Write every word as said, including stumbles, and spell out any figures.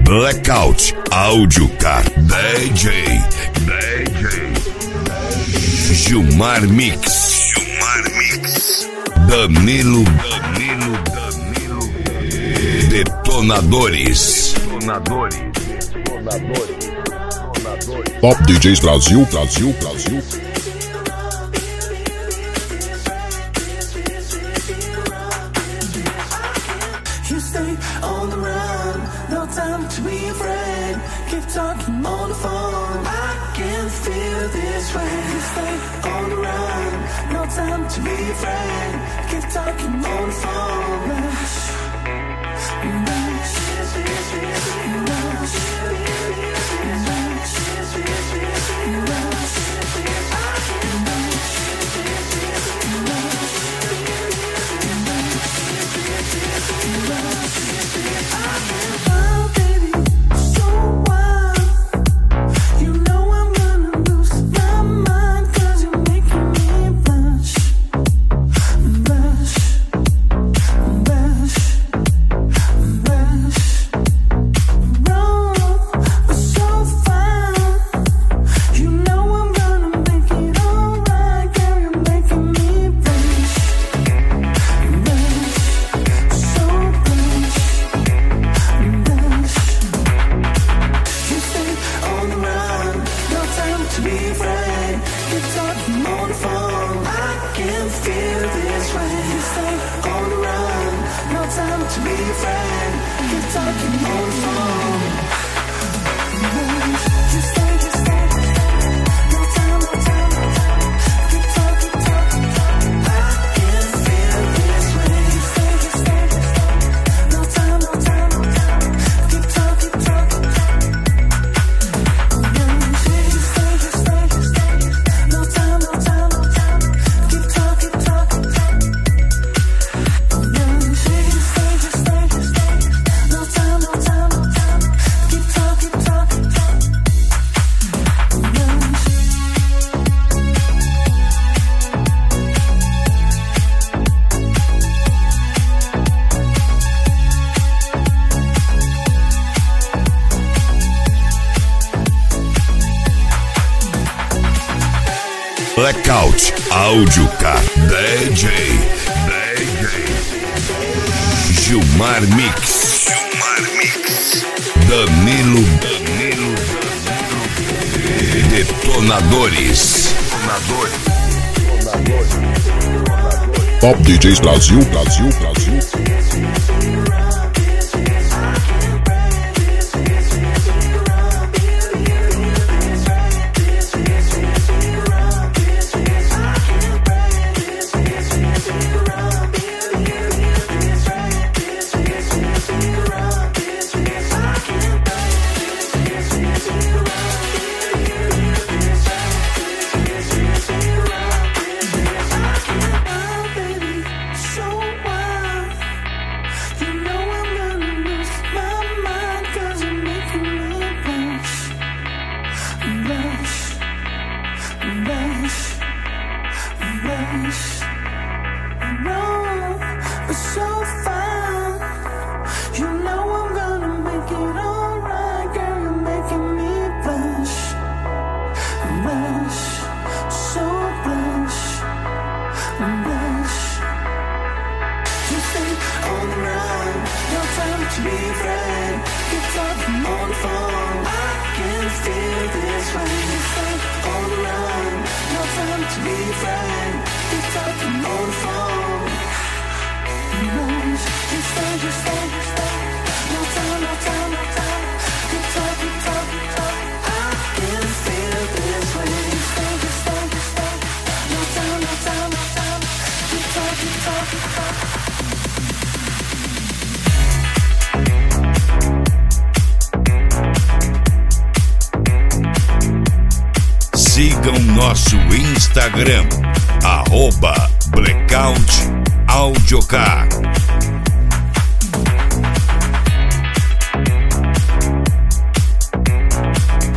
Blackout Audiocar D J D J Gilmar Mix Gilmar Mix Danilo Danilo Danilo Detonadores Detonadores Detonadores Detonadores Top D Js Brasil Brasil Brasil You stay on the run, no time to be afraid. Keep talking on the phone, I can feel this way. You stay on the run, no time to be afraid. Keep talking on the phone. Rush, rush, rush, Blackout Audiocar D J D J Gilmar Mix Gilmar Mix Danilo Danilo Danilo Detonadores Detonadores Detonadores Top D Js Brasil Brasil Brasil Sigam nosso Instagram, arroba Blackout Audiocar.